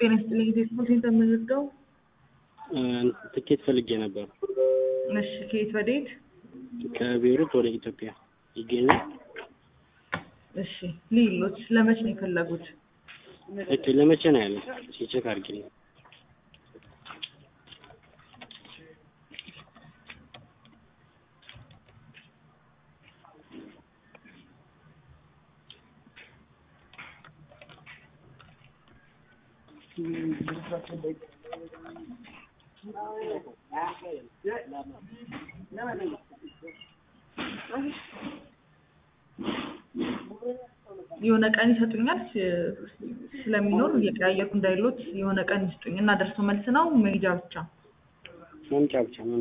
ጤና ይስጥልኝ ፌስቡክ ተመዝግተው ትኬት ፈልጌ ነበር። እሺ ከየት ወዴት? ከቤይሩት ወደ ኢትዮጵያ ይገኛል? እሺ ሌሎች ለመቼ ነው የፈለጉት? እሺ ለመቼ ነው ያለው? ቼክ አድርጊልኝ። የሆነ ቀን ይሰጡኛል ስለሚኖር እየቀያየርኩ እንዳይሎት የሆነ ቀን ይስጡኝ እና ደርሶ መልስ ነው መሄጃ ብቻ? መምጫ ብቻ